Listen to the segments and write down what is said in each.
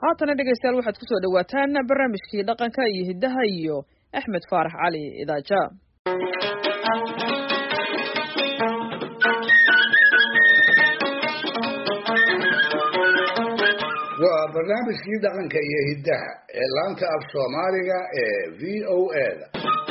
haatana dhegaystayaal waxaad kusoo dhawaataan barnaamijkii dhaqanka iyo hiddaha iyo axmed faarax cali idaaja. waa barnaamijkii dhaqanka iyo hiddaha ee laanta af soomaaliga ee VOA-da.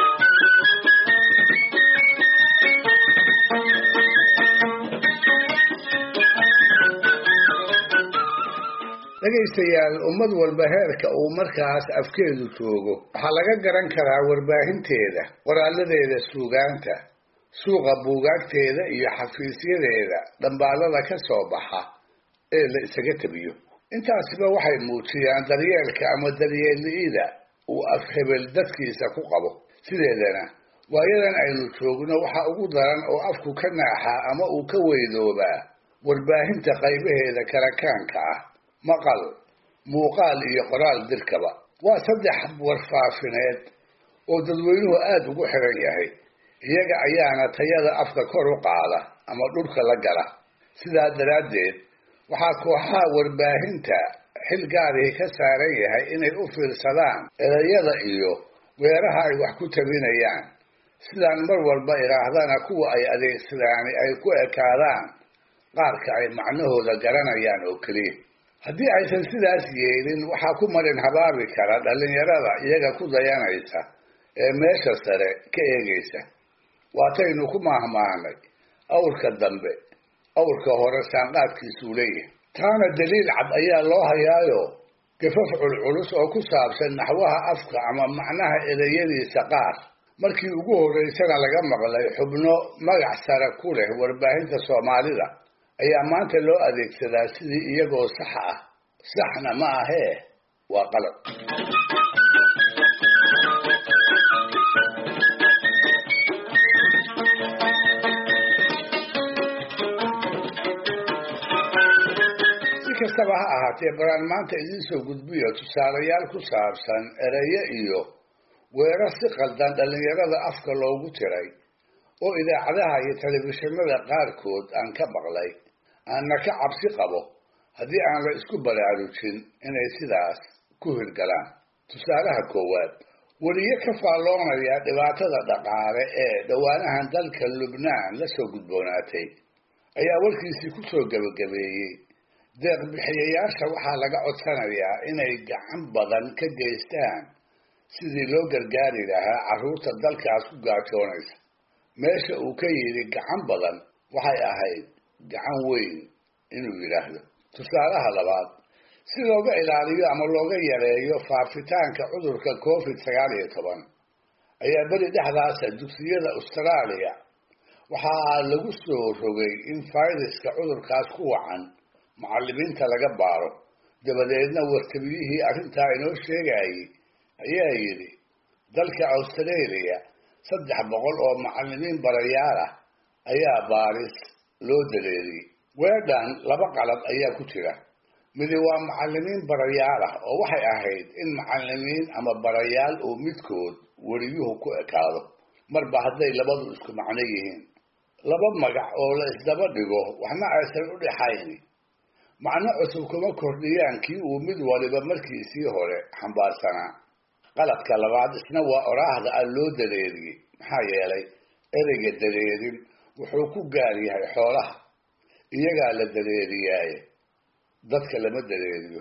dhegaystayaal, ummad walba heerka uu markaas afkeedu joogo waxaa laga garan karaa warbaahinteeda, qoraaladeeda suugaanta, suuqa buugaagteeda iyo xafiisyadeeda dhambaalada ka soo baxa ee la isaga tabiyo. intaasiba waxay muujiyaan daryeelka ama daryeelida uu afhebel dadkiisa ku qabo. sideedana waayadan aynu joogno waxa ugu daran oo afku ka naaxaa ama uu ka weydoobaa warbaahinta qaybaheeda kala kaanka ah, maqal, muuqaal iyo qoraal dirkaba. waa 3 warfaafineed oo dadweynuhu aada ugu xiran yahay. iyaga ayaana tayada afka kor u qaada ama dhulka la gala. sidaa daraaddeed waxaa kooxaha warbaahinta xil gaarihii ka saaran yahay inay u fiirsadaan erayada iyo weeraha ay wax ku tabinayaan, sidaan mar walba idhaahdana kuwa ay adeegsadaan ay ku ekaadaan qaarka ay macnahooda garanayaan oo keliya. haddii aysan sidaas yeelin waxaa ku marin habaabi kara dhallinyarada iyaga ku dayanaysa ee meesha sare ka eegaysa. waataynu ku maahmaanay awrka dambe awrka hore saanqaadkiisuu leeyahay. taana daliil cad ayaa loo hayaayo gafaf culculus oo ku saabsan naxwaha afka ama macnaha ereyadiisa qaar markii ugu horreysana laga maqlay xubno magac sare ku leh warbaahinta soomaalida ayaa maanta loo adeegsadaa sidii iyagoo sax ah. saxna ma ahee waa qalad. kastaba ha ahaatee baraan maanta idiin soo gudbiyo tusaalayaal ku saabsan erayo iyo weerar si qaldan dhallinyarada afka loogu tiray oo idaacadaha iyo telefishinada qaarkood aan ka maqlay, aanna ka cabsi qabo haddii aan la isku baraarujin inay sidaas ku hirgalaan. tusaalaha koowaad, weliye ka faalloonaya dhibaatada dhaqaale ee dhowaanahan dalka Lubnaan la soo gudboonaatay ayaa warkiisii ku soo gabagabeeyey deeq bixiyayaasha waxaa laga codsanayaa inay gacan badan ka geystaan sidii loo gargaari lahaa carruurta dalkaas ku gaajoonaysa. meesha uu ka yidhi gacan badan waxay ahayd gacan weyn inuu yidhaahdo. tusaalaha labaad, si looga ilaaliyo ama looga yareeyo faafitaanka cudurka COVID-19 ayaa beri dhexdaasa dugsiyada Australia waxaa lagu soo rogay in fayraska cudurkaas ku wacan macallimiinta laga baaro. dabadeedna wartabiyihii arrintaa inoo sheegayay ayaa yidhi dalka Australia 300 oo macallimiin barayaal ah ayaa baaris loo daleeriyey. weedhan 2 qalad ayaa ku jira. midi waa macallimiin barayaal ah oo waxay ahayd in macallimiin ama barayaal oo midkood wariyuhu ku ekaado, marba hadday labadu isku macno yihiin. 2 magac oo la isdaba dhigo waxna aysan u dhexayn macno cusub kuma kordhiyaan kii uu mid waliba markiisii hore xambaarsanaa. qaladka labaad isna waa oraahda aan loo daleeriyey. maxaa yeelay ereyga daleerin wuxuu ku gaar yahay xoolaha, iyagaa la daleeriyaaye dadka lama daleeriyo.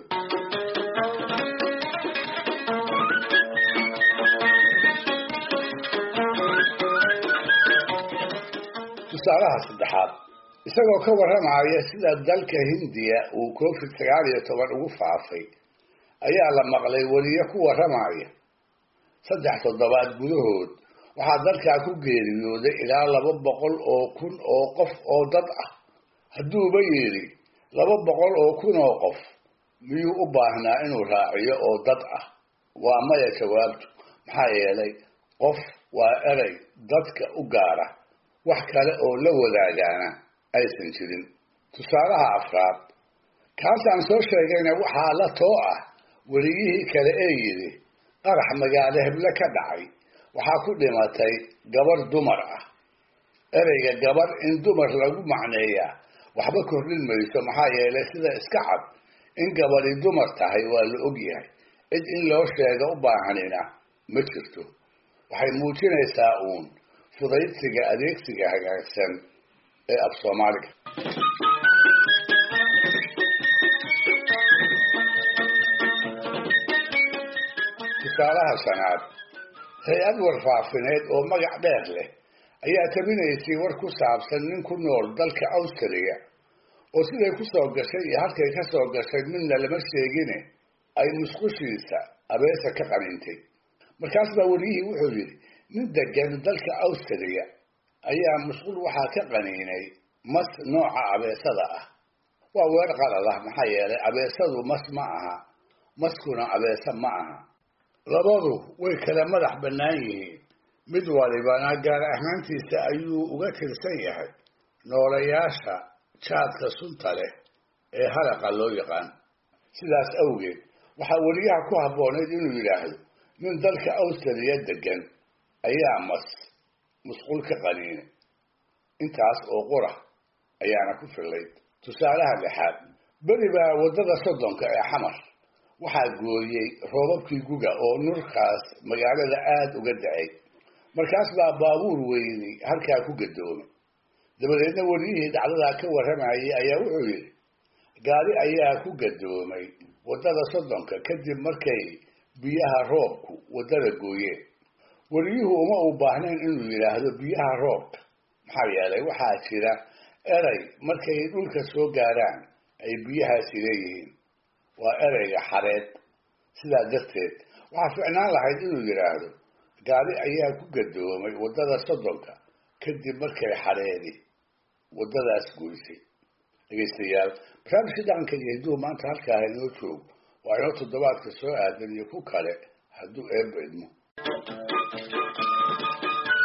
tusaalaha saddexaad, isagoo ka warramaya sida dalka Hindiya uu COVID-19 ugu faafay ayaa la maqlay weliye ku warramaya 3 toddobaad gudahood waxaa dalkaa ku geeriyooday ilaa 200,000 oo qof oo dad ah. hadduuba yidhi 200,000 oo qof miyuu u baahnaa inuu raaciyo oo dad ah? waa maya jawaabtu. maxaa yeelay qof waa erey dadka u gaara, wax kale oo la wadaagaana aysan jirin. tusaalaha afraad, kaasaan soo sheegayna waxaa la too ah weliyihii kale ee yidhi qarax magaalo heble ka dhacay waxaa ku dhimatay gabar dumar ah. ereyga gabar in dumar lagu macneeyaa waxba kordhin mayso, maxaa yeelay sida iska cad in gabadhi dumar tahay waa la og yahay, cid in loo sheega u baahanina ma jirto. waxay muujinaysaa uun fudaydsiga adeegsiga hagaagsan ee af Soomaaliga. tusaalaha shanaad, hay-ad warfaafineed oo magac dheer leh ayaa tabinaysay war ku saabsan nin ku nool dalka Austria oo siday ku soo gashay iyo halkay ka soo gashay midna lama sheegine ay musqushiisa abeesa ka qanintay. markaas baa wariyihii wuxuu yidhi, nin degan dalka Austria ayaa musqul waxaa ka qaniinay mas nooca abeesada ah. waa weer qalad ah, maxaa yeelay abeesadu mas ma aha, maskuna abeesa ma aha. labadu way kala madax bannaan yihiin, mid walibana gaar ahaantiisa ayuu uga tirsan yahay noolayaasha jaadka sunta leh ee halaqa loo yaqaan. sidaas awgeed waxaa weliyaha ku habboonayd inuu yidhaahdo, nin dalka Austria degan ayaa musqul ka qaniinay. intaas oo qura ayaana ku filayd. tusaalaha lixaad, beri baa waddada Soddonka ee Xamar waxaa gooyey roobabkii guga oo nurkaas magaalada aad uga da'ay. markaas baa baabuur weyni halkaa ku gadoomay. dabadeedna wariyihii dhacdadaa ka warramayay ayaa wuxuu yidhi, gaari ayaa ku gadoomay waddada Soddonka kadib markay biyaha roobku waddada gooyeen. wariyuhu uma u baahnayn inuu yidhaahdo biyaha roobka, maxaa yeelay waxaa jira eray markay dhulka soo gaaraan ay biyahaasi leeyihiin, waa ereyga xareed. sidaa darteed waxaa ficnaan lahayd inuu yidhaahdo, gaari ayaa ku gadoomay waddada Soddonka kadib markay xareedi waddadaas goysay. dhegaystayaal, barnaamijka dhaqanka iyo hidduhu maanta halkaa inoo joog. waa inoo toddobaadka soo aadan iyo ku kale hadduu eebba idmo.